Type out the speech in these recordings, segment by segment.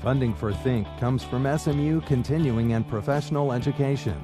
Funding for Think comes from SMU Continuing and Professional Education.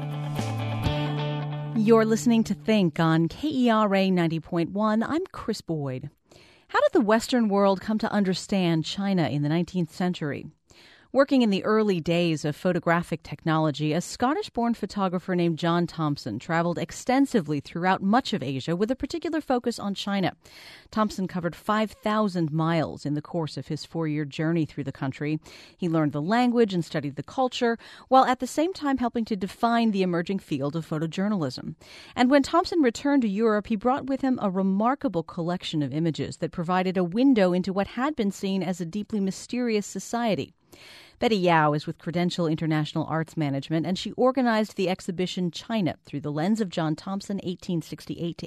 You're listening to Think on KERA 90.1. I'm Chris Boyd. How did the Western world come to understand China in the 19th century? Working in the early days of photographic technology, a Scottish-born photographer named John Thompson traveled extensively throughout much of Asia with a particular focus on China. Thompson covered 5,000 miles in the course of his 4-year journey through the country. He learned the language and studied the culture, while at the same time helping to define the emerging field of photojournalism. And when Thompson returned to Europe, he brought with him a remarkable collection of images that provided a window into what had been seen as a deeply mysterious society. Betty Yao is with Credential International Arts Management, and she organized the exhibition China through the lens of John Thompson, 1868 to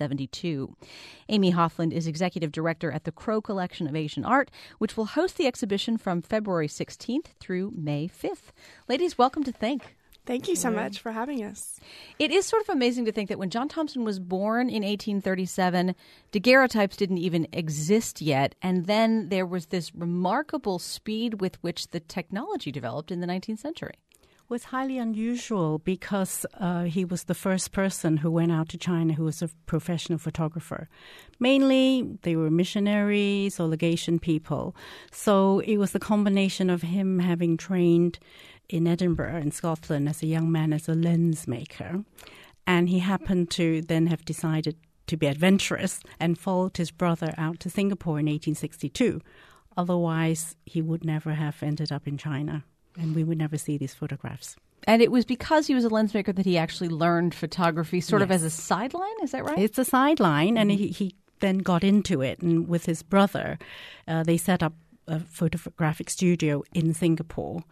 1872. Amy Hoffland is executive director at the Crow Collection of Asian Art, which will host the exhibition from February 16th through May 5th. Ladies, welcome to Think. Thank you so much for having us. It is sort of amazing to think that when John Thompson was born in 1837, daguerreotypes didn't even exist yet. And then there was this remarkable speed with which the technology developed in the 19th century. Well, it's highly unusual because he was the first person who went out to China who was a professional photographer. Mainly, they were missionaries or legation people. So it was the combination of him having trained in Edinburgh in Scotland as a young man as a lens maker. And he happened to then have decided to be adventurous and followed his brother out to Singapore in 1862. Otherwise, he would never have ended up in China, and we would never see these photographs. And it was because he was a lens maker that he actually learned photography sort of as a sideline, is that right? It's a sideline, and he then got into it. And with his brother, they set up a photographic studio in Singapore.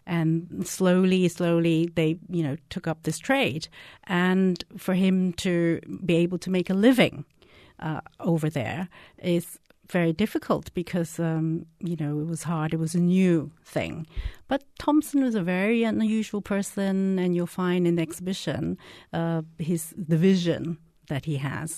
And slowly, they, took up this trade. And for him to be able to make a living over there is very difficult because, it was hard. It was a new thing. But Thompson was a very unusual person, and you'll find in the exhibition the vision that he has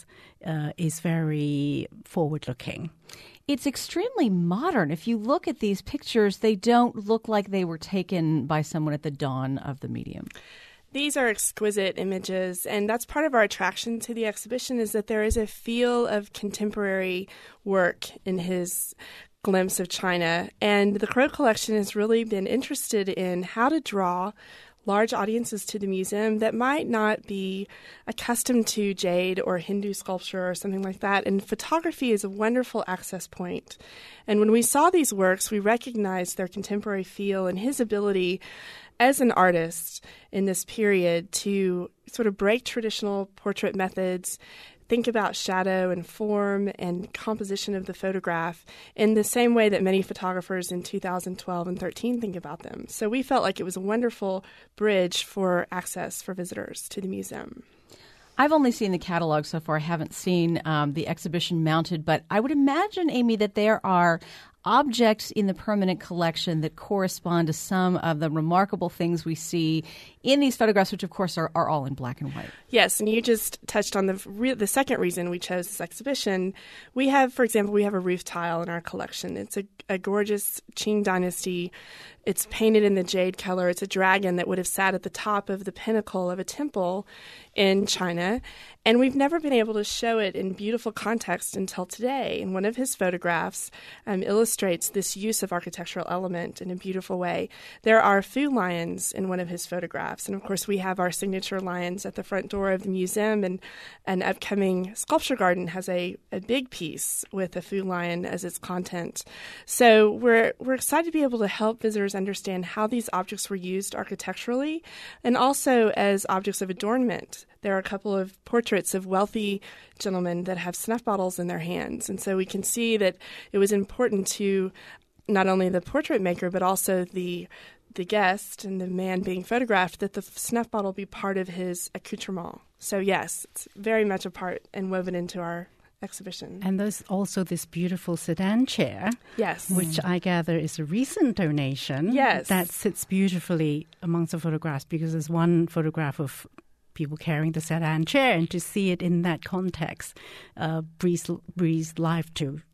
is very forward-looking. It's extremely modern. If you look at these pictures, they don't look like they were taken by someone at the dawn of the medium. These are exquisite images, and that's part of our attraction to the exhibition is that there is a feel of contemporary work in his glimpse of China. And the Crow Collection has really been interested in how to draw large audiences to the museum that might not be accustomed to jade or Hindu sculpture or something like that. And photography is a wonderful access point. And when we saw these works, we recognized their contemporary feel and his ability as an artist in this period to sort of break traditional portrait methods, think about shadow and form and composition of the photograph in the same way that many photographers in 2012 and 13 think about them. So we felt like it was a wonderful bridge for access for visitors to the museum. I've only seen the catalog so far. I haven't seen the exhibition mounted, but I would imagine, Amy, that there are objects in the permanent collection that correspond to some of the remarkable things we see in these photographs, which, of course, are all in black and white. Yes, and you just touched on the second reason we chose this exhibition. We have, for example, a roof tile in our collection. It's a gorgeous Qing Dynasty. It's painted in the jade color. It's a dragon that would have sat at the top of the pinnacle of a temple in China. And we've never been able to show it in beautiful context until today. And one of his photographs illustrates this use of architectural element in a beautiful way. There are Fu lions in one of his photographs. And, of course, we have our signature lions at the front door of the museum. And an upcoming sculpture garden has a big piece with a Fu lion as its content. So we're excited to be able to help visitors understand how these objects were used architecturally and also as objects of adornment. There are a couple of portraits of wealthy gentlemen that have snuff bottles in their hands. And so we can see that it was important to not only the portrait maker, but also the guest and the man being photographed, that the snuff bottle be part of his accoutrement. So yes, it's very much a part and woven into our exhibition. And there's also this beautiful sedan chair, yes, which I gather is a recent donation. Yes. That sits beautifully amongst the photographs because there's one photograph of people carrying the sedan chair, and to see it in that context breathes life to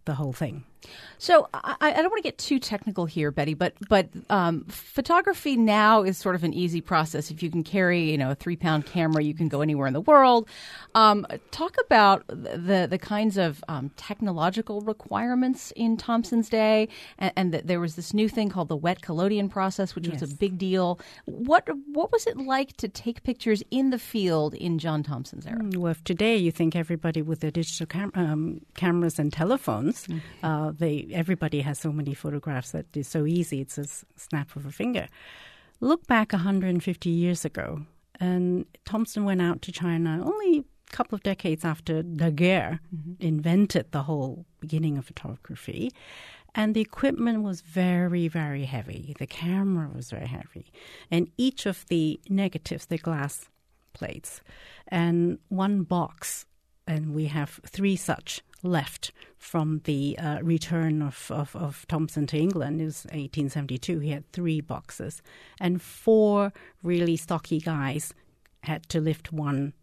the whole thing. So I don't want to get too technical here, Betty, but photography now is sort of an easy process. If you can carry, a 3-pound camera, you can go anywhere in the world. Talk about the kinds of technological requirements in Thomson's day, and that there was this new thing called the wet collodion process, which was a big deal. What was it like to take pictures in the field in John Thomson's era? Well, if today you think everybody with their digital cameras and telephones, everybody has so many photographs that it's so easy. It's a snap of a finger. Look back 150 years ago, and Thomson went out to China only a couple of decades after Daguerre invented the whole beginning of photography. And the equipment was very, very heavy. The camera was very heavy. And each of the negatives, the glass plates, and one box, and we have 3 such left from the return of Thomson to England. It was 1872. He had 3 boxes. And 4 really stocky guys had to lift one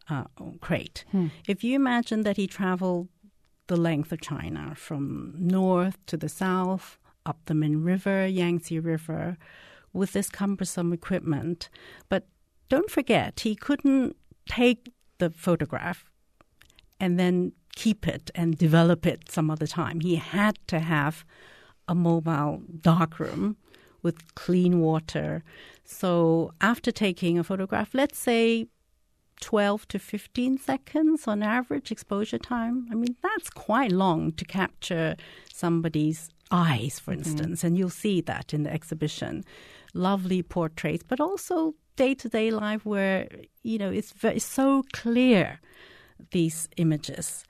crate. If you imagine that he traveled the length of China from north to the south, up the Min River, Yangtze River, with this cumbersome equipment. But don't forget, he couldn't take the photograph and then keep it and develop it some other time. He had to have a mobile darkroom with clean water. So after taking a photograph, let's say 12 to 15 seconds on average exposure time. I mean, that's quite long to capture somebody's eyes, for instance, and you'll see that in the exhibition. Lovely portraits, but also day-to-day life where, it's so clear, these images.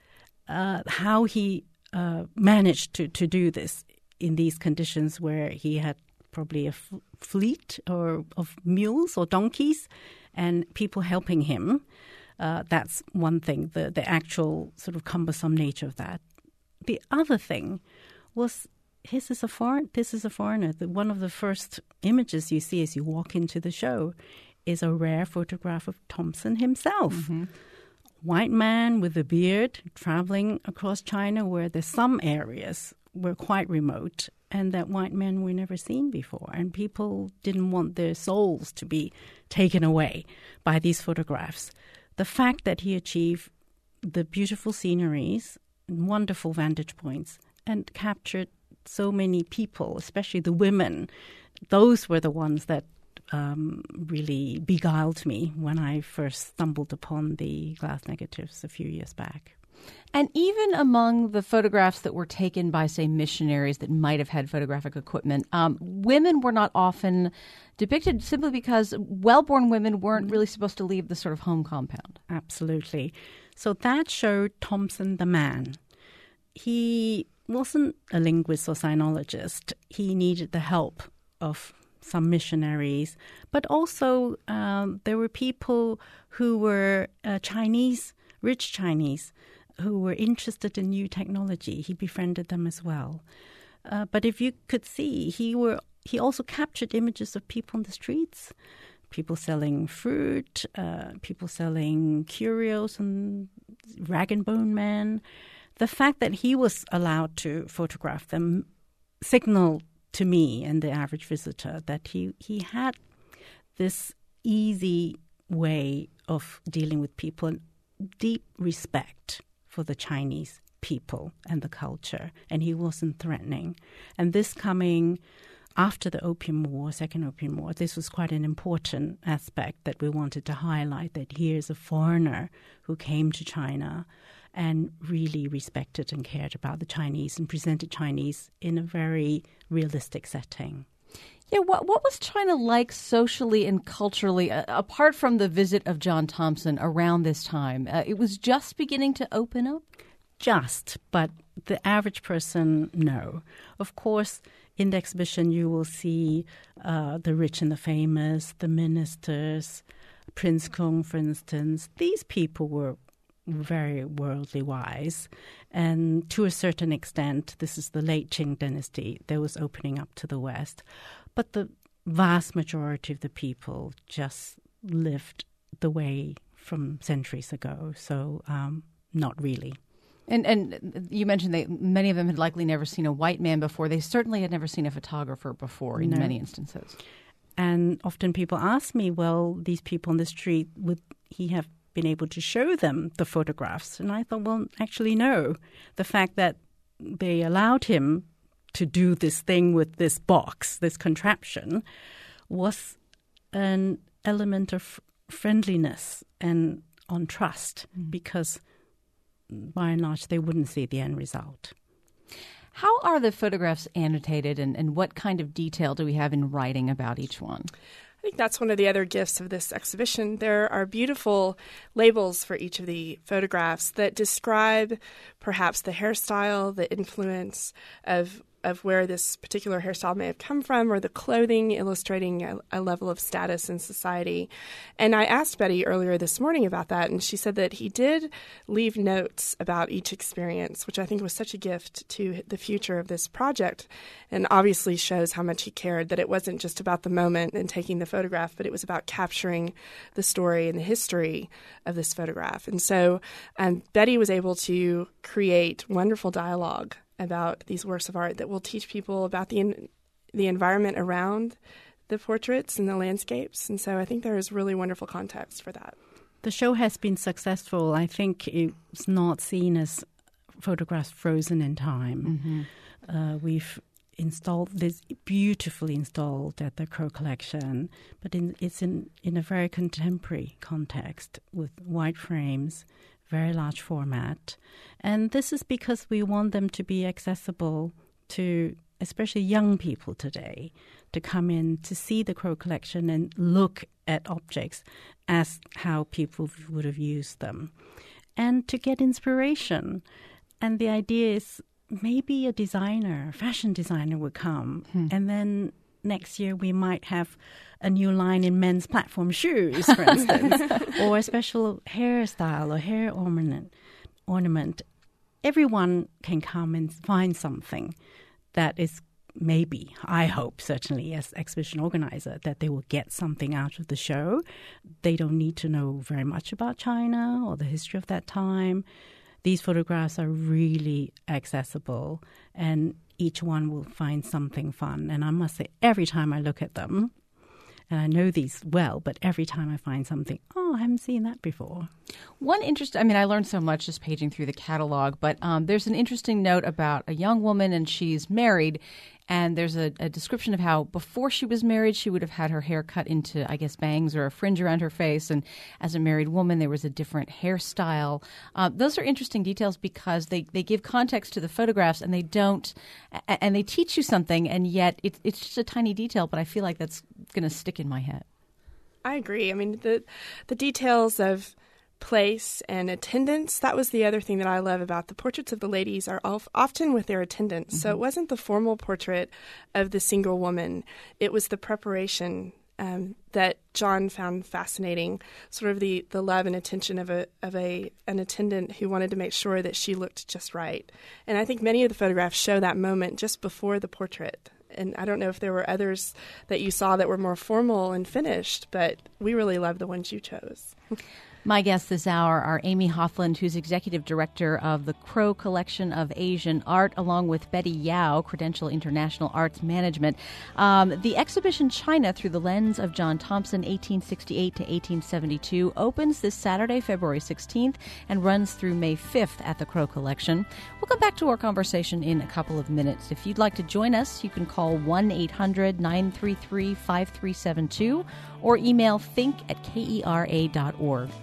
How he managed to do this in these conditions where he had probably a fleet of mules or donkeys and people helping him. That's one thing, the actual sort of cumbersome nature of that. The other thing was this is a foreigner. One of the first images you see as you walk into the show is a rare photograph of Thomson himself. White man with a beard traveling across China where there's some areas were quite remote and that white men were never seen before. And people didn't want their souls to be taken away by these photographs. The fact that he achieved the beautiful sceneries, wonderful vantage points, and captured so many people, especially the women, those were the ones that really beguiled me when I first stumbled upon the glass negatives a few years back. And even among the photographs that were taken by, say, missionaries that might have had photographic equipment, women were not often depicted simply because well-born women weren't really supposed to leave the sort of home compound. Absolutely. So that showed Thomson the man. He wasn't a linguist or sinologist. He needed the help of some missionaries, but also there were people who were Chinese, rich Chinese, who were interested in new technology. He befriended them as well. But if you could see, he also captured images of people on the streets, people selling fruit, people selling curios, and rag and bone men. The fact that he was allowed to photograph them signaled to me and the average visitor that he had this easy way of dealing with people and deep respect for the Chinese people and the culture, and he wasn't threatening. And this coming after the Opium War, Second Opium War, this was quite an important aspect that we wanted to highlight, that here's a foreigner who came to China and really respected and cared about the Chinese and presented Chinese in a very realistic setting. Yeah, what was China like socially and culturally, apart from the visit of John Thomson around this time? It was just beginning to open up? Just, but the average person, no. Of course, in the exhibition you will see the rich and the famous, the ministers, Prince Kung, for instance. These people were very worldly wise, and to a certain extent, this is the late Qing dynasty, there was opening up to the West. But the vast majority of the people just lived the way from centuries ago, so not really. And you mentioned many of them had likely never seen a white man before. They certainly had never seen a photographer before in many instances. And often people ask me, well, these people on the street, would he have been able to show them the photographs? And I thought, well, actually, no. The fact that they allowed him to do this thing with this box, this contraption, was an element of friendliness and on trust, because by and large they wouldn't see the end result. How are the photographs annotated, and what kind of detail do we have in writing about each one? I think that's one of the other gifts of this exhibition. There are beautiful labels for each of the photographs that describe perhaps the hairstyle, the influence of where this particular hairstyle may have come from, or the clothing illustrating a level of status in society. And I asked Betty earlier this morning about that, and she said that he did leave notes about each experience, which I think was such a gift to the future of this project, and obviously shows how much he cared, that it wasn't just about the moment and taking the photograph, but it was about capturing the story and the history of this photograph. And so Betty was able to create wonderful dialogue about these works of art that will teach people about the environment around the portraits and the landscapes. And so I think there is really wonderful context for that. The show has been successful. I think it's not seen as photographs frozen in time. We've installed this, beautifully installed at the Crow Collection, but it's in a very contemporary context with white frames, very large format. And this is because we want them to be accessible to especially young people today, to come in to see the Crow Collection and look at objects as how people would have used them, and to get inspiration. And the idea is maybe a fashion designer would come, and then next year we might have a new line in men's platform shoes, for instance, or a special hairstyle or hair ornament. Everyone can come and find something that is maybe, I hope, certainly as exhibition organizer, that they will get something out of the show. They don't need to know very much about China or the history of that time. These photographs are really accessible, and each one will find something fun. And I must say, every time I look at them, and I know these well, but every time I find something, I haven't seen that before. I learned so much just paging through the catalog, but there's an interesting note about a young woman, and she's married, and there's a description of how before she was married, she would have had her hair cut into, I guess, bangs or a fringe around her face, and as a married woman, there was a different hairstyle. Those are interesting details because they give context to the photographs, and they teach you something, and yet it's just a tiny detail, but I feel like that's going to stick in my head. I agree. I mean, the details of place and attendance, that was the other thing that I love about the portraits of the ladies, are often with their attendants. So it wasn't the formal portrait of the single woman. It was the preparation that John found fascinating, sort of the love and attention of an attendant who wanted to make sure that she looked just right. And I think many of the photographs show that moment just before the portrait. And I don't know if there were others that you saw that were more formal and finished, but we really love the ones you chose. My guests this hour are Amy Hoffland, who's Executive Director of the Crow Collection of Asian Art, along with Betty Yao, Credential International Arts Management. The exhibition China Through the Lens of John Thompson, 1868 to 1872, opens this Saturday, February 16th, and runs through May 5th at the Crow Collection. We'll come back to our conversation in a couple of minutes. If you'd like to join us, you can call 1-800-933-5372 or email think@kera.org.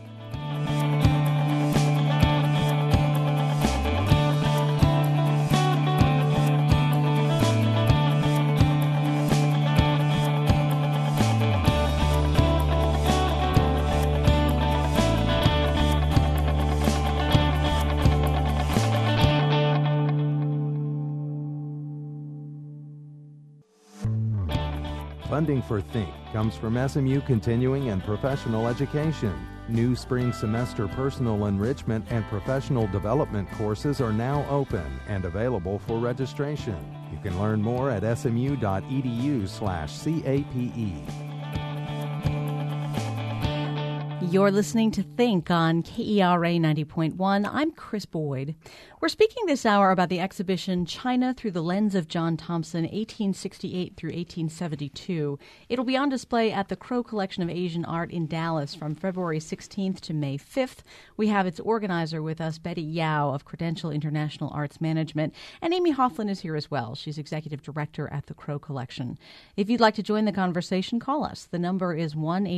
Funding for Think comes from SMU Continuing and Professional Education. New spring semester personal enrichment and professional development courses are now open and available for registration. You can learn more at smu.edu/CAPE. You're listening to Think on KERA 90.1. I'm Chris Boyd. We're speaking this hour about the exhibition China Through the Lens of John Thompson, 1868 through 1872. It'll be on display at the Crow Collection of Asian Art in Dallas from February 16th to May 5th. We have its organizer with us, Betty Yao of Credential International Arts Management, and Amy Hofflin is here as well. She's executive director at the Crow Collection. If you'd like to join the conversation, call us. The number is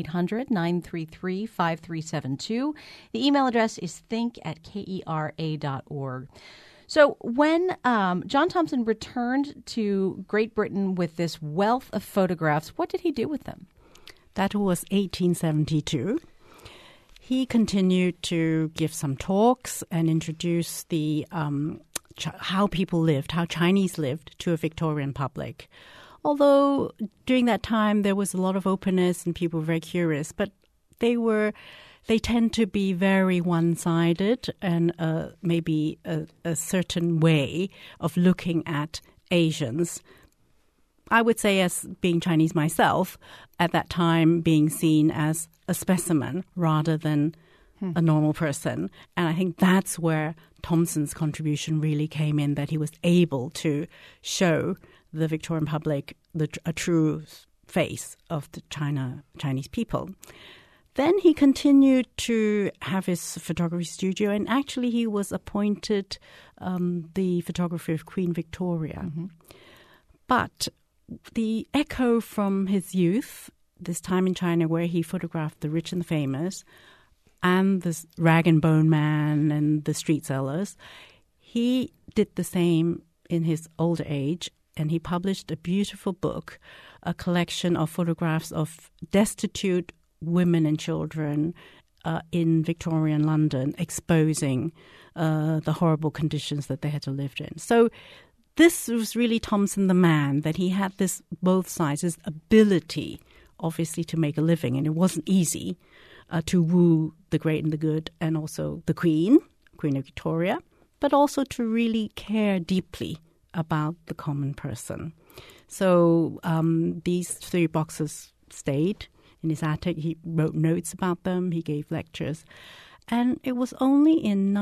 1-800-933-5372. The email address is think@kera.org. So when John Thompson returned to Great Britain with this wealth of photographs, what did he do with them? That was 1872. He continued to give some talks and introduce the how people lived, how Chinese lived to a Victorian public. Although during that time there was a lot of openness and people were very curious, but they tend to be very one-sided and maybe a certain way of looking at Asians. I would say, as being Chinese myself, at that time being seen as a specimen rather than a normal person. And I think that's where Thompson's contribution really came in, that he was able to show the Victorian public a true face of the Chinese people. Then he continued to have his photography studio, and actually he was appointed the photographer of Queen Victoria. Mm-hmm. But the echo from his youth, this time in China where he photographed the rich and the famous and the rag and bone man and the street sellers, he did the same in his older age, and he published a beautiful book, a collection of photographs of destitute women and children in Victorian London, exposing the horrible conditions that they had to live in. So this was really Thompson the man, that he had this both sides, his ability, obviously, to make a living. And it wasn't easy to woo the great and the good, and also the Queen of Victoria, but also to really care deeply about the common person. So these 3 boxes stayed in his attic. He wrote notes about them. He gave lectures. And it was only in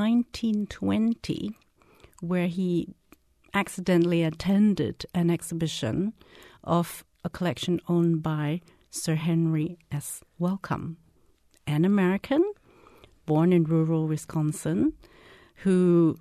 1920 where he accidentally attended an exhibition of a collection owned by Sir Henry S. Wellcome, an American born in rural Wisconsin who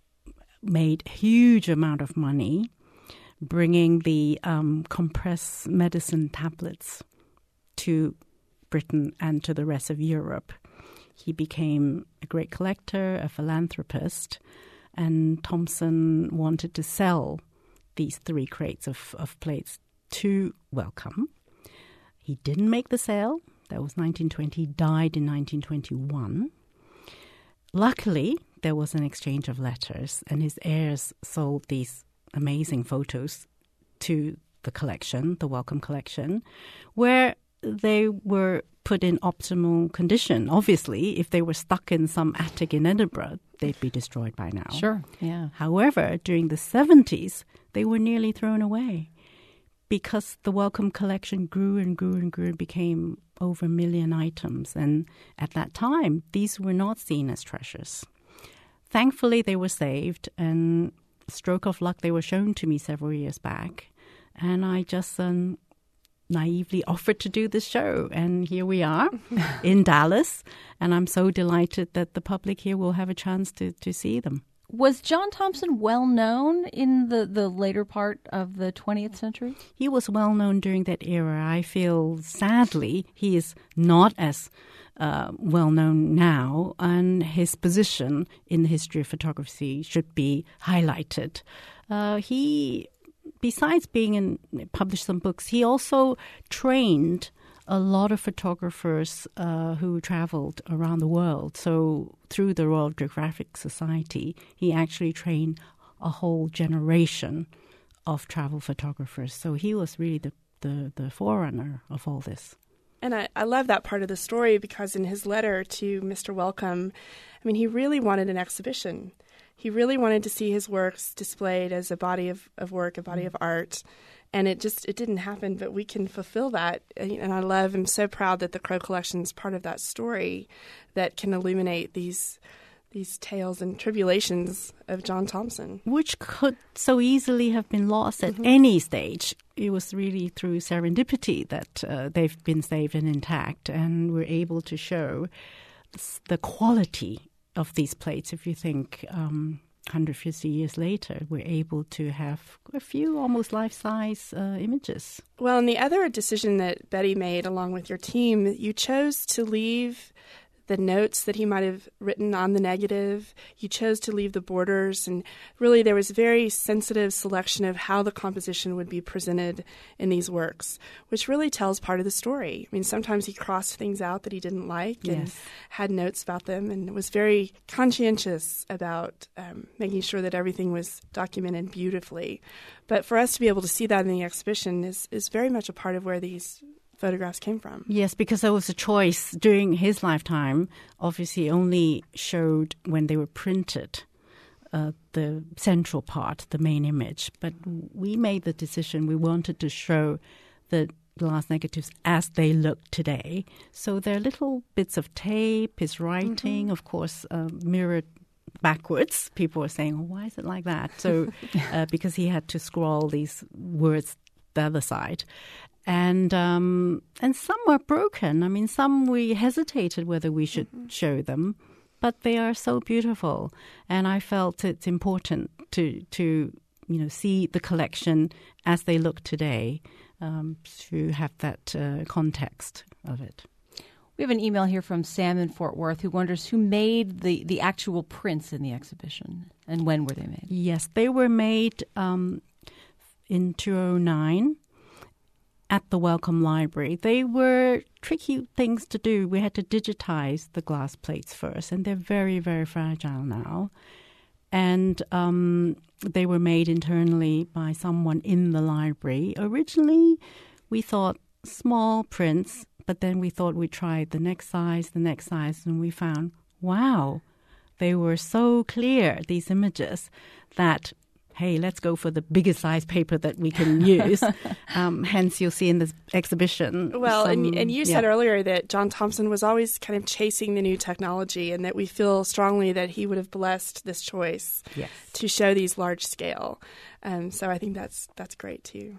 made a huge amount of money bringing the compressed medicine tablets to Britain and to the rest of Europe. He became a great collector, a philanthropist, and Thompson wanted to sell these 3 crates of plates to Wellcome. He didn't make the sale. That was 1920. He died in 1921. Luckily, there was an exchange of letters, and his heirs sold these amazing photos to the collection, the Wellcome collection, where they were put in optimal condition. Obviously, if they were stuck in some attic in Edinburgh, they'd be destroyed by now. Sure, yeah. However, during the 70s, they were nearly thrown away because the Wellcome collection grew and grew and grew and became over 1 million items. And at that time, these were not seen as treasures. Thankfully, they were saved, and stroke of luck, they were shown to me several years back. And I just naively offered to do this show. And here we are in Dallas. And I'm so delighted that the public here will have a chance to see them. Was John Thompson well known in the later part of the 20th century? He was well known during that era. I feel, sadly, he is not as well known now, and his position in the history of photography should be highlighted. He, besides published some books, he also trained a lot of photographers who traveled around the world. So through the Royal Geographic Society, he actually trained a whole generation of travel photographers. So he was really the forerunner of all this. And I love that part of the story because in his letter to Mr. Wellcome, I mean, he really wanted an exhibition. He really wanted to see his works displayed as a body of work, a body of art. And it didn't happen, but we can fulfill that. And I'm so proud that the Crow Collection is part of that story that can illuminate these tales and tribulations of John Thompson. Which could so easily have been lost at any stage. It was really through serendipity that they've been saved and intact, and we're able to show the quality of these plates. If you think 150 years later, we're able to have a few almost life-size images. Well, and the other decision that Betty made along with your team, you chose to leave the notes that he might have written on the negative. You chose to leave the borders, and really there was very sensitive selection of how the composition would be presented in these works, which really tells part of the story. I mean, sometimes he crossed things out that he didn't like and had notes about them, and was very conscientious about making sure that everything was documented beautifully. But for us to be able to see that in the exhibition is very much a part of where these photographs came from. Yes, because there was a choice during his lifetime. Obviously, only showed when they were printed the central part, the main image. But we made the decision we wanted to show the glass negatives as they look today. So they're little bits of tape, his writing, of course, mirrored backwards. People were saying, oh, why is it like that? So because he had to scroll these words the other side. And some were broken. I mean, some we hesitated whether we should show them, but they are so beautiful. And I felt it's important to see the collection as they look today, to have that context of it. We have an email here from Sam in Fort Worth who wonders who made the actual prints in the exhibition and when were they made? Yes, they were made in 2009. At the Wellcome Library. They were tricky things to do. We had to digitize the glass plates first, and they're very, very fragile now. And they were made internally by someone in the library. Originally, we thought small prints, but then we thought we'd try the next size, and we found, wow, they were so clear, these images, that hey, let's go for the biggest size paper that we can use. Hence, you'll see in this exhibition. Well, and you said earlier that John Thompson was always kind of chasing the new technology, and that we feel strongly that he would have blessed this choice to show these large scale. So I think that's great too.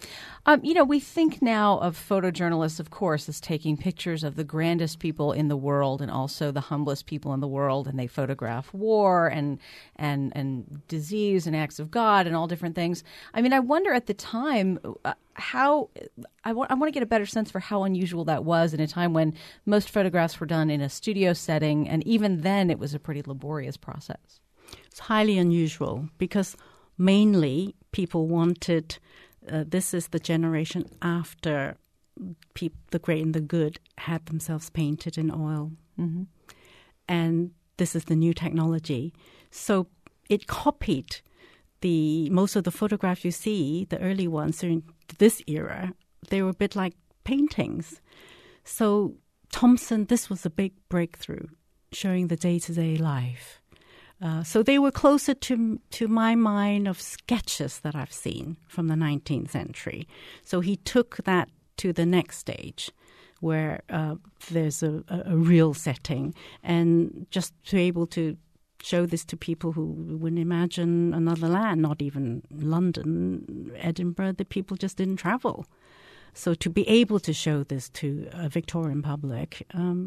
We think now of photojournalists, of course, as taking pictures of the grandest people in the world and also the humblest people in the world, and they photograph war and disease and acts of God and all different things. I mean, I wonder at the time how I want to get a better sense for how unusual that was in a time when most photographs were done in a studio setting, and even then it was a pretty laborious process. It's highly unusual because mainly people wanted. This is the generation after the great and the good had themselves painted in oil. Mm-hmm. And this is the new technology. So it copied most of the photographs you see, the early ones during this era, they were a bit like paintings. So Thompson, this was a big breakthrough, showing the day-to-day life. So they were closer to my mind of sketches that I've seen from the 19th century. So he took that to the next stage where there's a real setting, and just to be able to show this to people who wouldn't imagine another land, not even London, Edinburgh, that people just didn't travel. So to be able to show this to a Victorian public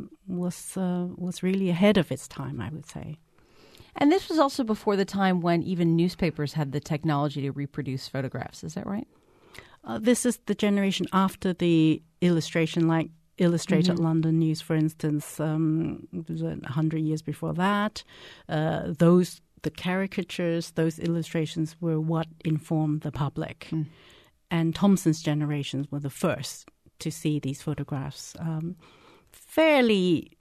was really ahead of its time, I would say. And this was also before the time when even newspapers had the technology to reproduce photographs. Is that right? This is the generation after the illustration, like Illustrated London News, for instance, 100 years before that. The caricatures, those illustrations were what informed the public. And Thompson's generations were the first to see these photographs fairly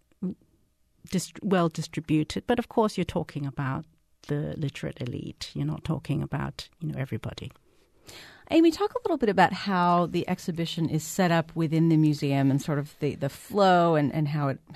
well distributed, but of course you're talking about the literate elite. You're not talking about everybody. Amy, talk a little bit about how the exhibition is set up within the museum and sort of the flow and how it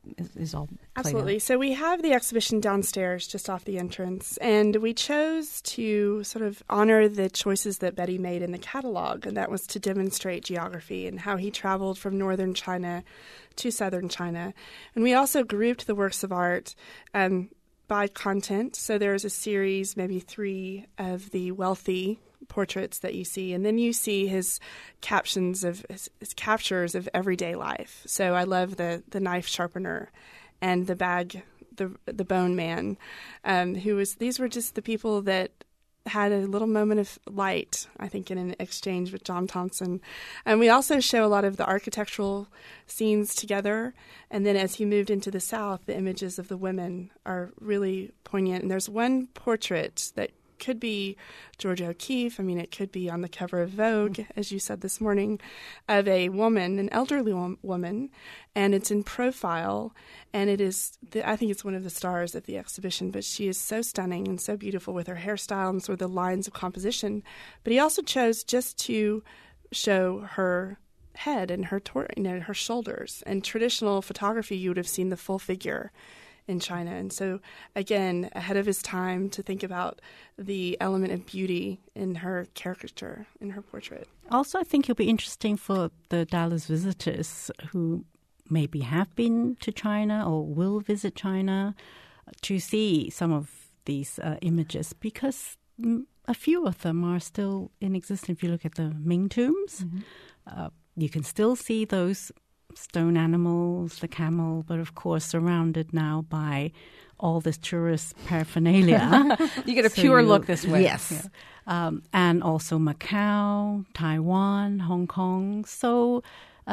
is all Absolutely. So we have the exhibition downstairs just off the entrance, and we chose to sort of honor the choices that Betty made in the catalog, and that was to demonstrate geography and how he traveled from northern China to southern China. And we also grouped the works of art by content. So there's a series, maybe 3, of the wealthy portraits that you see, and then you see his captions of his captures of everyday life. So I love the knife sharpener and the bag, the bone man, these were just the people that had a little moment of light, I think, in an exchange with John Thompson. And we also show a lot of the architectural scenes together. And then as he moved into the South, the images of the women are really poignant. And there's one portrait that could be Georgia O'Keeffe. I mean, it could be on the cover of Vogue, as you said this morning, of a woman, an elderly woman, and it's in profile, and it is, I think it's one of the stars of the exhibition, but she is so stunning and so beautiful with her hairstyle and sort of the lines of composition. But he also chose just to show her head and her her shoulders. And traditional photography, you would have seen the full figure in China. And so, again, ahead of his time to think about the element of beauty in her caricature, in her portrait. Also, I think it'll be interesting for the Dallas visitors who maybe have been to China or will visit China to see some of these images, because a few of them are still in existence. If you look at the Ming tombs, you can still see those stone animals, the camel, but of course surrounded now by all this tourist paraphernalia. You get a pure look this way. Yes. Yeah. And also Macau, Taiwan, Hong Kong. So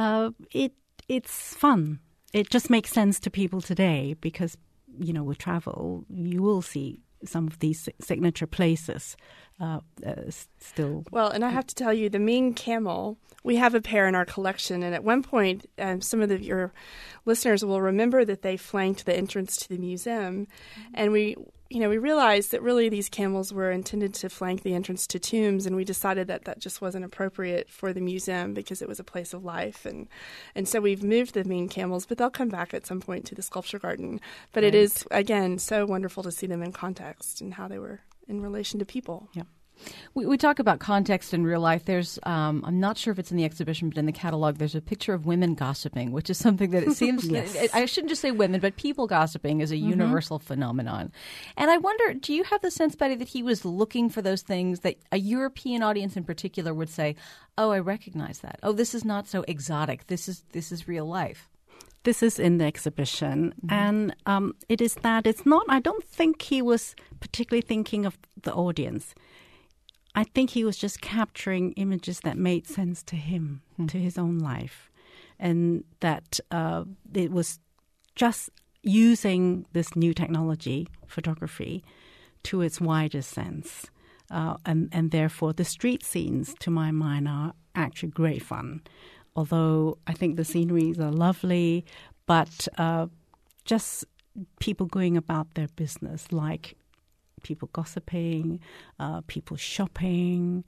it's fun. It just makes sense to people today because, with travel, you will see some of these signature places still. Well, and I have to tell you, the Ming camel, we have a pair in our collection, and at one point, some of your listeners will remember that they flanked the entrance to the museum, and we realized that really these camels were intended to flank the entrance to tombs, and we decided that just wasn't appropriate for the museum because it was a place of life, and so we've moved the Ming camels, but they'll come back at some point to the sculpture garden. But It is, again, so wonderful to see them in context and how they were in relation to people. Yeah. We talk about context in real life. There's, I'm not sure if it's in the exhibition, but in the catalog, there's a picture of women gossiping, which is something that it seems, yes. I shouldn't just say women, but people gossiping is a universal phenomenon. And I wonder, do you have the sense, Betty, that he was looking for those things that a European audience in particular would say, oh, I recognize that. Oh, this is not so exotic. This is real life. This is in the exhibition, and it is that it's not, I don't think he was particularly thinking of the audience. I think he was just capturing images that made sense to him, to his own life, and that it was just using this new technology, photography, to its widest sense. And therefore, the street scenes, to my mind, are actually great fun. Although I think the sceneries are lovely, but just people going about their business, like people gossiping, people shopping,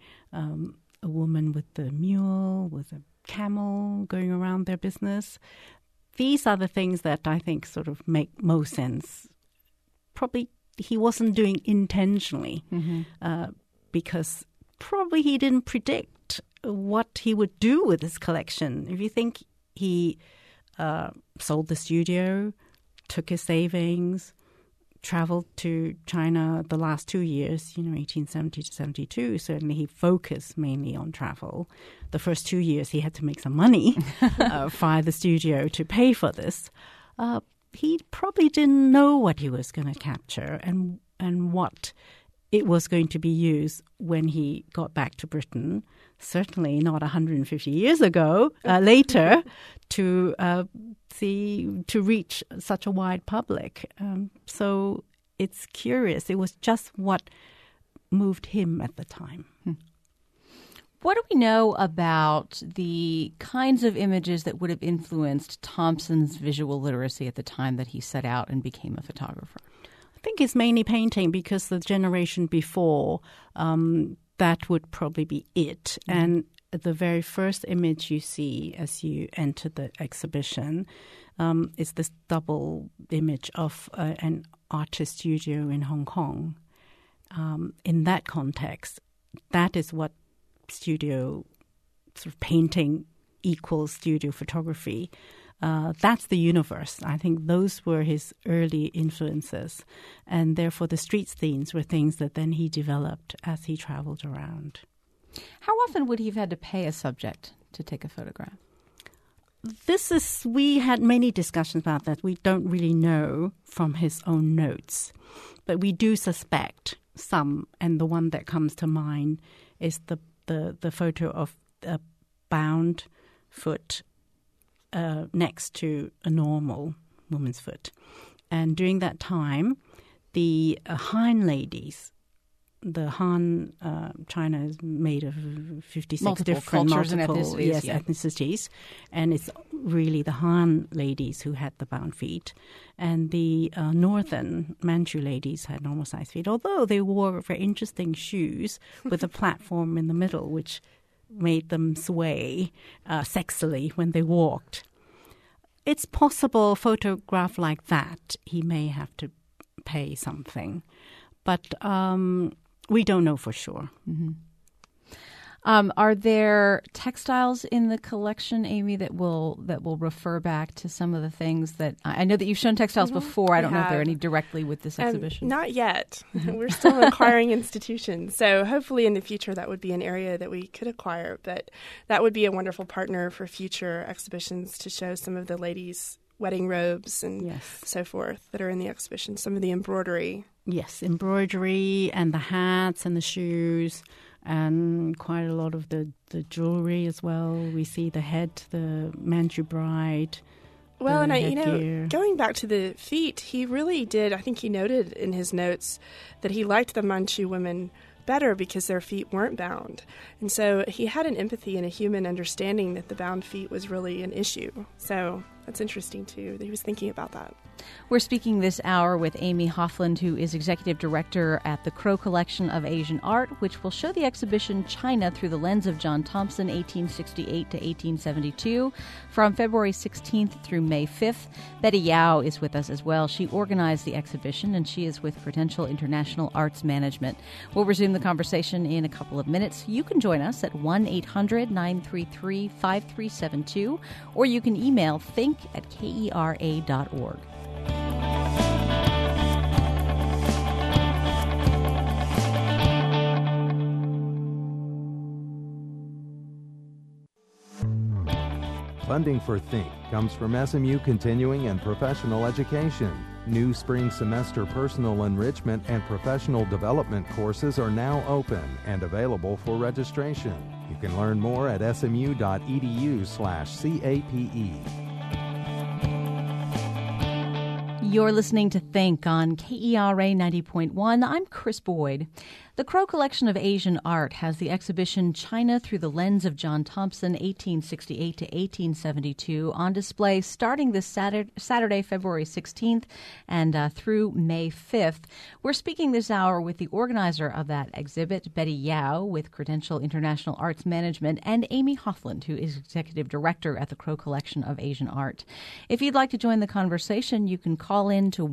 a woman with the mule, with a camel going around their business. These are the things that I think sort of make most sense. Probably he wasn't doing intentionally because probably he didn't predict what he would do with his collection. If you think he sold the studio, took his savings, traveled to China the last 2 years, 1870 to 72, certainly he focused mainly on travel. The first 2 years he had to make some money via the studio to pay for this. He probably didn't know what he was going to capture and what it was going to be used when he got back to Britain. Certainly not 150 years ago, later, to reach such a wide public. So it's curious. It was just what moved him at the time. What do we know about the kinds of images that would have influenced Thompson's visual literacy at the time that he set out and became a photographer? I think it's mainly painting because the generation before, that would probably be it. And the very first image you see as you enter the exhibition is this double image of an artist studio in Hong Kong. In that context, that is what studio sort of painting equals studio photography. That's the universe. I think those were his early influences. And therefore the street scenes were things that then he developed as he traveled around. How often would he have had to pay a subject to take a photograph? We had many discussions about that. We don't really know from his own notes, but we do suspect some. And the one that comes to mind is the photo of a bound foot next to a normal woman's foot. And during that time, the Han ladies, the Han, China is made of 56 different cultures and ethnicities. Ethnicities. And it's really the Han ladies who had the bound feet. And the northern Manchu ladies had normal-sized feet, although they wore very interesting shoes with a platform in the middle, which made them sway sexily when they walked. It's possible a photograph like that, he may have to pay something. But we don't know for sure. Mm-hmm. Are there textiles in the collection, Amy, that will refer back to some of the things that I know that you've shown textiles before? I don't know if there are any directly with this exhibition. Not yet. We're still acquiring institutions, so hopefully in the future that would be an area that we could acquire. But that would be a wonderful partner for future exhibitions to show some of the ladies' wedding robes and so forth that are in the exhibition. Some of the embroidery. Yes, embroidery and the hats and the shoes. And quite a lot of the jewelry as well. We see the the Manchu bride. Well, and going back to the feet, he really did. I think he noted in his notes that he liked the Manchu women better because their feet weren't bound. And so he had an empathy and a human understanding that the bound feet was really an issue. So that's interesting, too, that he was thinking about that. We're speaking this hour with Amy Hofland, who is Executive Director at the Crow Collection of Asian Art, which will show the exhibition China Through the Lens of John Thompson, 1868 to 1872, from February 16th through May 5th. Betty Yao is with us as well. She organized the exhibition, and she is with Prudential International Arts Management. We'll resume the conversation in a couple of minutes. You can join us at 1-800-933-5372, or you can email think@kera.org. Funding for Think comes from SMU Continuing and Professional Education. New spring semester personal enrichment and professional development courses are now open and available for registration. You can learn more at smu.edu/CAPE. You're listening to Think on KERA 90.1. I'm Chris Boyd. The Crow Collection of Asian Art has the exhibition China Through the Lens of John Thompson, 1868 to 1872, on display starting this Saturday, February 16th, and through May 5th. We're speaking this hour with the organizer of that exhibit, Betty Yao, with Prudential International Arts Management, and Amy Hofland, who is Executive Director at the Crow Collection of Asian Art. If you'd like to join the conversation, you can call in to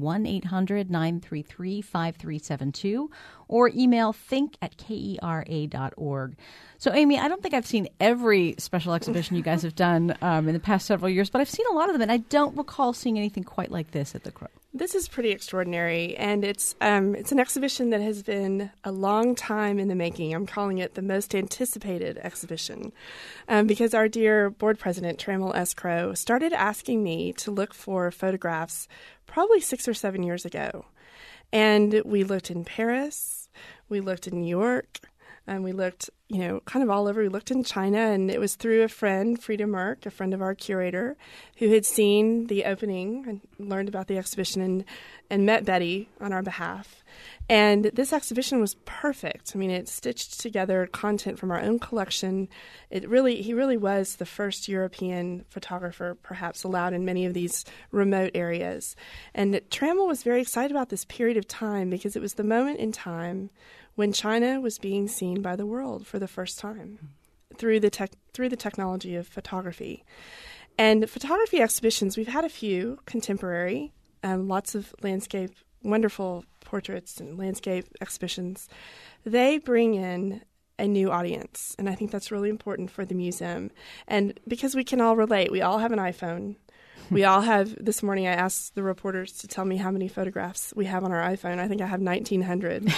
1-800-933-5372 or email think@kera.org. So, Amy, I don't think I've seen every special exhibition you guys have done in the past several years, but I've seen a lot of them, and I don't recall seeing anything quite like this at the Crow. This is pretty extraordinary, and it's an exhibition that has been a long time in the making. I'm calling it the most anticipated exhibition because our dear board president, Trammell S. Crow, started asking me to look for photographs probably 6 or 7 years ago. And we looked in Paris, we looked in New York, and we looked, kind of all over. We looked in China, and it was through a friend, Frida Merck, a friend of our curator, who had seen the opening and learned about the exhibition and met Betty on our behalf. And this exhibition was perfect. I mean, it stitched together content from our own collection. He really was the first European photographer, perhaps allowed in many of these remote areas. And Trammell was very excited about this period of time because it was the moment in time when China was being seen by the world for the first time through the technology of photography. And photography exhibitions, we've had a few contemporary, lots of landscape, wonderful portraits and landscape exhibitions. They bring in a new audience, and I think that's really important for the museum. And because we can all relate, we all have an iPhone. We all have, this morning I asked the reporters to tell me how many photographs we have on our iPhone. I think I have 1,900.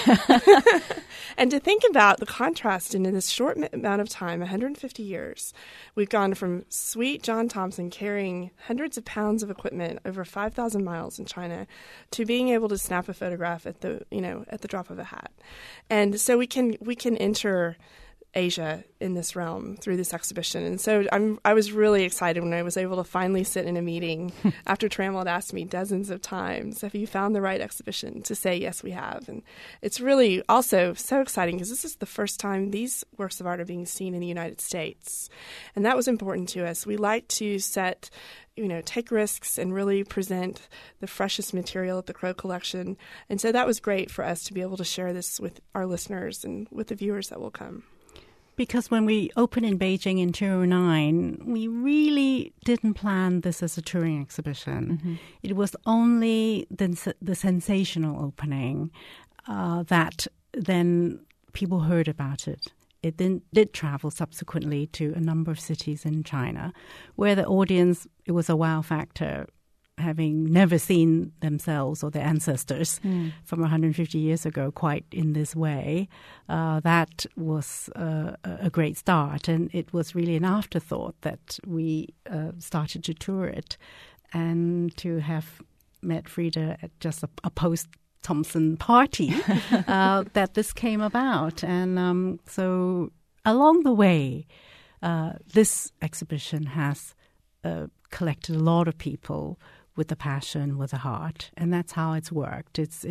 And to think about the contrast in this short amount of time, 150 years, we've gone from sweet John Thompson carrying hundreds of pounds of equipment over 5,000 miles in China to being able to snap a photograph at the drop of a hat. And so we can enter Asia in this realm through this exhibition. And so I was really excited when I was able to finally sit in a meeting after Trammell had asked me dozens of times, have you found the right exhibition, to say, yes, we have. And it's really also so exciting because this is the first time these works of art are being seen in the United States. And that was important to us. We like to take risks and really present the freshest material at the Crow Collection. And so that was great for us to be able to share this with our listeners and with the viewers that will come. Because when we opened in Beijing in 2009, we really didn't plan this as a touring exhibition. Mm-hmm. It was only the sensational opening that then people heard about it. It then did travel subsequently to a number of cities in China, where the audience, it was a wow factor, having never seen themselves or their ancestors from 150 years ago quite in this way. That was a great start, and it was really an afterthought that we started to tour it, and to have met Frida at just a post-Thompson party that this came about. And so along the way, this exhibition has collected a lot of people with a passion, with a heart, and that's how it's worked. It's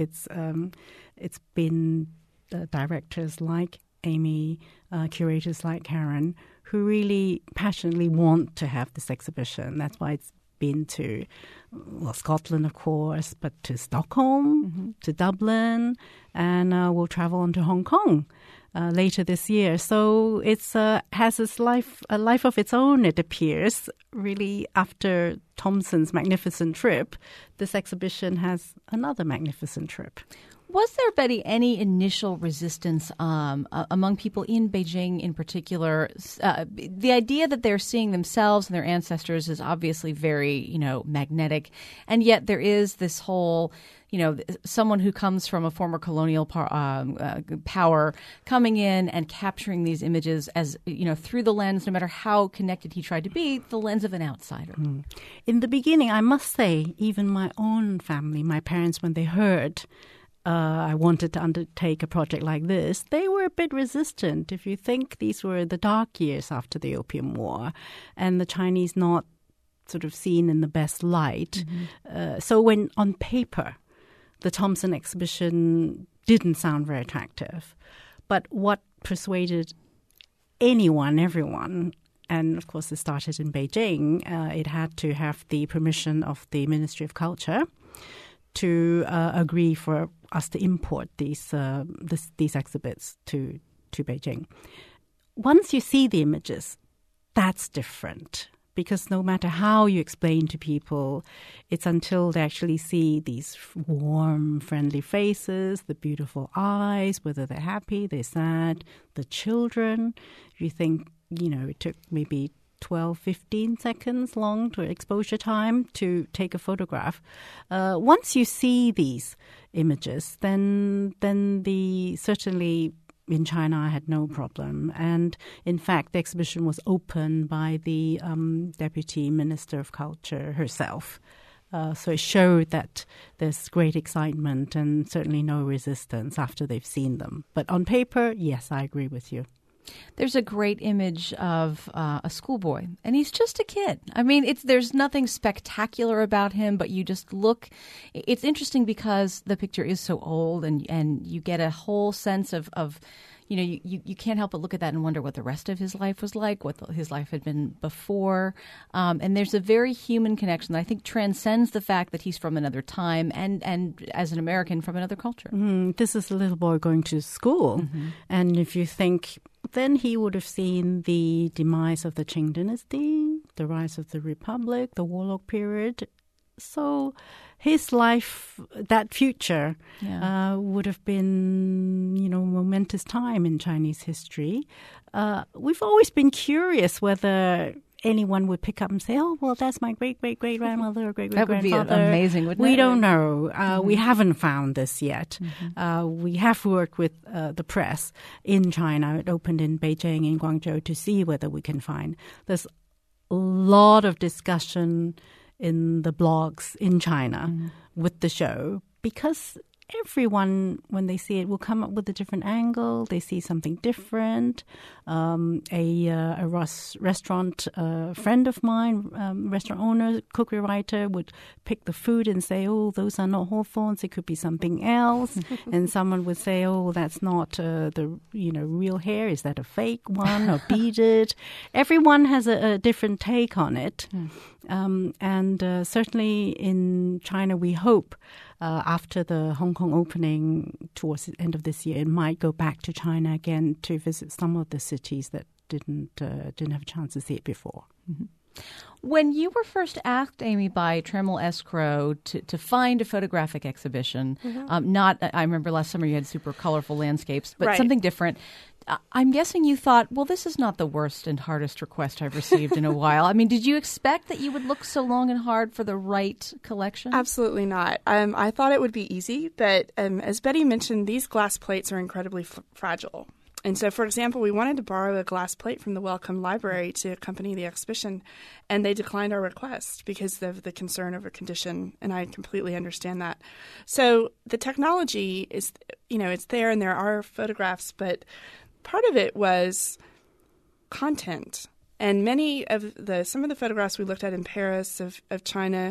been directors like Amy, curators like Karen, who really passionately want to have this exhibition. That's why it's been to Scotland, of course, but to Stockholm, to Dublin, and we'll travel on to Hong Kong later this year. So it's has a life of its own, it appears. Really, after Thompson's magnificent trip, this exhibition has another magnificent trip. Was there, Betty, any initial resistance among people in Beijing in particular? The idea that they're seeing themselves and their ancestors is obviously very, magnetic. And yet there is this whole, someone who comes from a former colonial power coming in and capturing these images as, through the lens, no matter how connected he tried to be, the lens of an outsider. In the beginning, I must say, even my own family, my parents, when they heard I wanted to undertake a project like this, they were a bit resistant. If you think these were the dark years after the Opium War and the Chinese not sort of seen in the best light. So when on paper, the Thompson exhibition didn't sound very attractive. But what persuaded everyone, and of course it started in Beijing, it had to have the permission of the Ministry of Culture to agree for us to import these exhibits to Beijing. Once you see the images, that's different, because no matter how you explain to people, it's until they actually see these warm, friendly faces, the beautiful eyes, whether they're happy, they're sad, the children. If you think, it took maybe 12, 15 seconds long to exposure time to take a photograph. Once you see these images, then certainly in China I had no problem. And in fact, the exhibition was opened by the Deputy Minister of Culture herself. So it showed that there's great excitement and certainly no resistance after they've seen them. But on paper, yes, I agree with you. There's a great image of a schoolboy, and he's just a kid. I mean, there's nothing spectacular about him, but you just look. It's interesting because the picture is so old, and you get a whole sense of you can't help but look at that and wonder what the rest of his life was like, what his life had been before. And there's a very human connection that I think transcends the fact that he's from another time and as an American from another culture. This is a little boy going to school. And if you think, then he would have seen the demise of the Qing dynasty, the rise of the Republic, the warlord period. So his life, that future, would have been, momentous time in Chinese history. We've always been curious whether anyone would pick up and say, oh, well, that's my great-great-great-grandmother or great-great-grandfather. That would be amazing, wouldn't it? We don't know. We haven't found this yet. We have worked with the press in China. It opened in Beijing, in Guangzhou, to see whether we can find. There's a lot of discussion in the blogs in China with the show, because everyone, when they see it, will come up with a different angle. They see something different. A restaurant friend of mine, restaurant owner, cookery writer, would pick the food and say, oh, those are not hawthorns. It could be something else. And someone would say, oh, that's not the real hair. Is that a fake one or beaded? Everyone has a different take on it. And certainly in China, we hope after the Hong Kong opening towards the end of this year, it might go back to China again to visit some of the cities that didn't have a chance to see it before. When you were first asked, Amy, by Trammell Escrow to find a photographic exhibition, I remember last summer you had super colorful landscapes, but something different. I'm guessing you thought, well, this is not the worst and hardest request I've received in a while. I mean, did you expect that you would look so long and hard for the right collection? Absolutely not. I thought it would be easy, but as Betty mentioned, these glass plates are incredibly fragile. And so, for example, we wanted to borrow a glass plate from the Wellcome Library to accompany the exhibition, and they declined our request because of the concern over condition, and I completely understand that. So the technology is, it's there and there are photographs, but part of it was content. And some of the photographs we looked at in Paris of China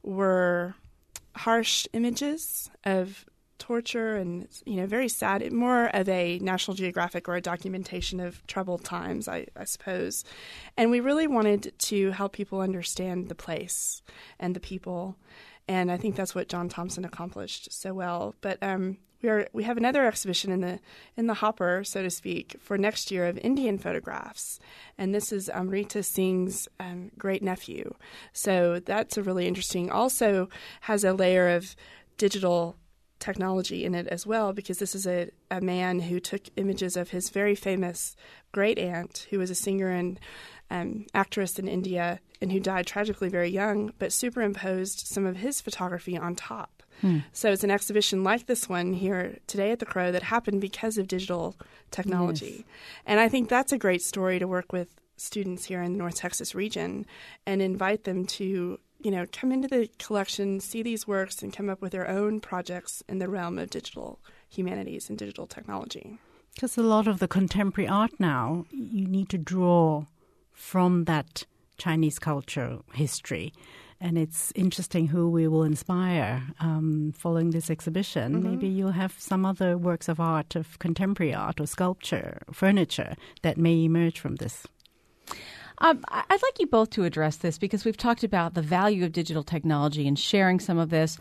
were harsh images of torture and, very sad, more of a National Geographic or a documentation of troubled times, I suppose. And we really wanted to help people understand the place and the people. And I think that's what John Thompson accomplished so well. But we have another exhibition in the hopper, so to speak, for next year of Indian photographs. And this is Amrita Singh's great nephew. So that's a really interesting, also has a layer of digital technology in it as well, because this is a man who took images of his very famous great aunt, who was a singer and actress in India and who died tragically very young, but superimposed some of his photography on top. So it's an exhibition like this one here today at the Crow that happened because of digital technology. Yes. And I think that's a great story to work with students here in the North Texas region and invite them to come into the collection, see these works, and come up with their own projects in the realm of digital humanities and digital technology. Because a lot of the contemporary art now, you need to draw from that Chinese culture history. And it's interesting who we will inspire following this exhibition. Maybe you'll have some other works of art, of contemporary art or sculpture, furniture that may emerge from this. I'd like you both to address this because we've talked about the value of digital technology and sharing some of this.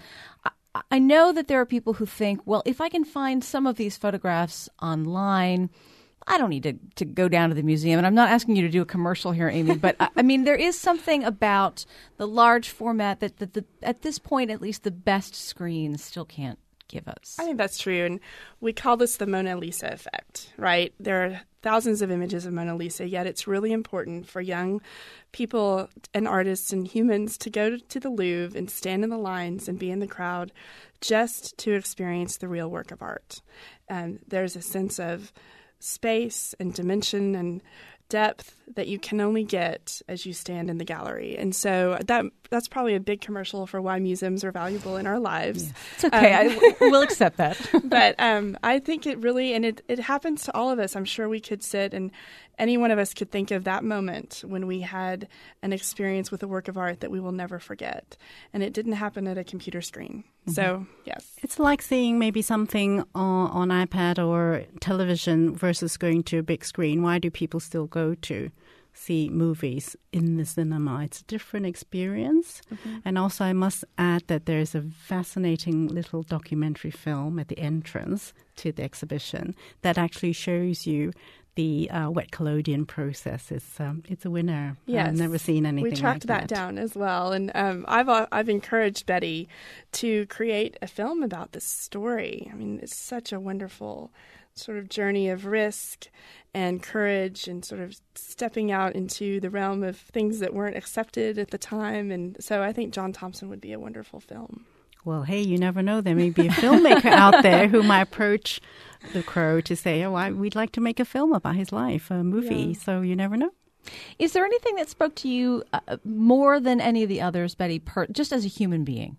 I know that there are people who think, well, if I can find some of these photographs online, I don't need to go down to the museum. And I'm not asking you to do a commercial here, Amy, but I mean, there is something about the large format that at this point, at least the best screens still can't give us. I think that's true. And we call this the Mona Lisa effect, right? There are thousands of images of Mona Lisa, yet it's really important for young people and artists and humans to go to the Louvre and stand in the lines and be in the crowd just to experience the real work of art. And there's a sense of space and dimension and depth that you can only get as you stand in the gallery. And so that's probably a big commercial for why museums are valuable in our lives. Yeah. It's okay. We'll accept that. But I think it really, and it happens to all of us. I'm sure we could sit and any one of us could think of that moment when we had an experience with a work of art that we will never forget. And it didn't happen at a computer screen. So, yes. It's like seeing maybe something on iPad or television versus going to a big screen. Why do people still go to see movies in the cinema? It's a different experience. And also I must add that there's a fascinating little documentary film at the entrance to the exhibition that actually shows you the wet collodion process. It's a winner. Yes. I've never seen anything We tracked like that down as well. And I've encouraged Betty to create a film about this story. I mean, it's such a wonderful sort of journey of risk and courage and sort of stepping out into the realm of things that weren't accepted at the time. And so I think John Thompson would be a wonderful film. Well, hey, you never know. There may be a filmmaker out there who might approach The Crow to say, we'd like to make a film about his life, a movie. Yeah. So you never know. Is there anything that spoke to you more than any of the others, Betty, just as a human being?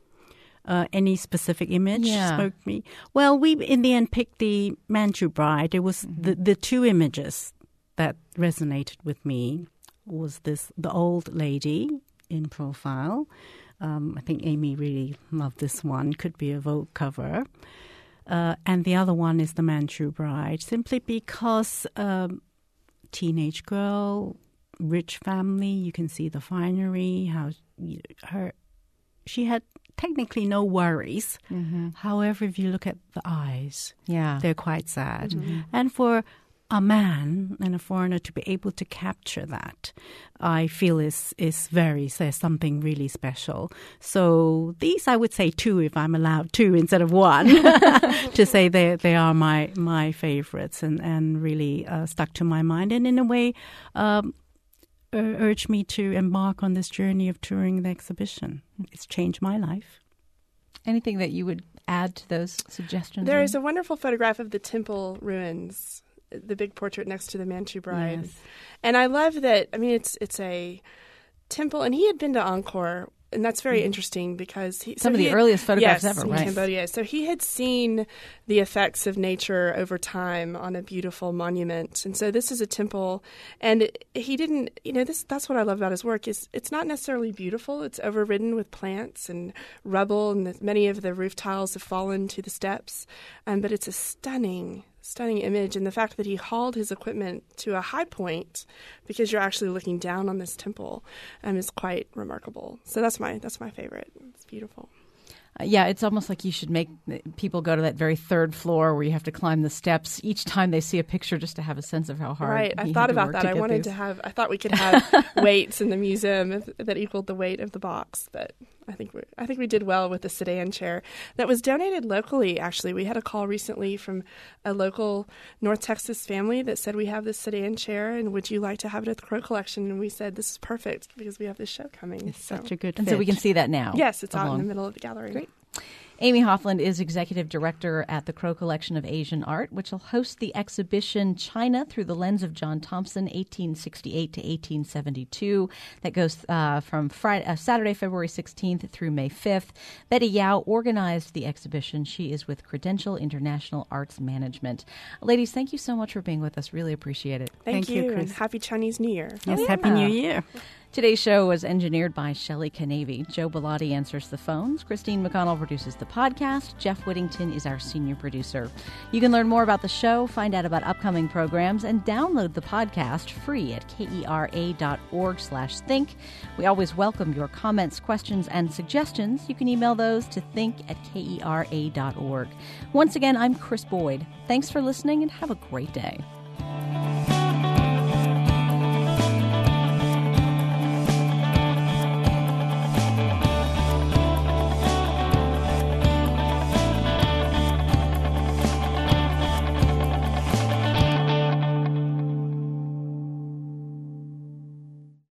Any specific image spoke to me? Well, we in the end picked the Manchu Bride. It was the two images that resonated with me was the old lady in profile. I think Amy really loved this one. Could be a Vogue cover. And the other one is the Manchu Bride, simply because teenage girl, rich family. You can see the finery. How she had technically no worries. Mm-hmm. However, if you look at the eyes, they're quite sad. Mm-hmm. And for a man and a foreigner to be able to capture that, I feel says something really special. So these, I would say two, if I'm allowed two instead of one, to say they are my favorites and really stuck to my mind. And in a way, urged me to embark on this journey of touring the exhibition. It's changed my life. Anything that you would add to those suggestions? There is a wonderful photograph of the temple ruins, the big portrait next to the Manchu Bride. Yes. And I love that, I mean, it's a temple, and he had been to Angkor, and that's very interesting because some of the earliest photographs ever, right? In Cambodia. So he had seen the effects of nature over time on a beautiful monument. And so this is a temple, and he didn't, that's what I love about his work is it's not necessarily beautiful. It's overridden with plants and rubble, and many of the roof tiles have fallen to the steps. But it's a stunning image, and the fact that he hauled his equipment to a high point because you're actually looking down on this temple is quite remarkable. So that's my favorite. It's beautiful. It's almost like you should make people go to that very third floor where you have to climb the steps each time they see a picture just to have a sense of how hard. Right, I thought about that. I thought we could have weights in the museum that equaled the weight of the box, but I think we did well with the sedan chair that was donated locally. Actually, we had a call recently from a local North Texas family that said, we have this sedan chair, and would you like to have it at the Crow Collection? And we said, this is perfect because we have this show coming. It's such a good fit. And so we can see that now. Yes, it's out in the middle of the gallery. Great. Amy Hoffland is Executive Director at the Crow Collection of Asian Art, which will host the exhibition China Through the Lens of John Thompson, 1868 to 1872. That goes from Saturday, February 16th through May 5th. Betty Yao organized the exhibition. She is with Credential International Arts Management. Ladies, thank you so much for being with us. Really appreciate it. Thank you, Chris. And happy Chinese New Year. Yes, Happy New Year. Today's show was engineered by Shelley Canavy. Joe Bellotti answers the phones. Christine McConnell produces the podcast. Jeff Whittington is our senior producer. You can learn more about the show, find out about upcoming programs, and download the podcast free at kera.org/think. We always welcome your comments, questions, and suggestions. You can email those to think@kera.org. Once again, I'm Chris Boyd. Thanks for listening and have a great day.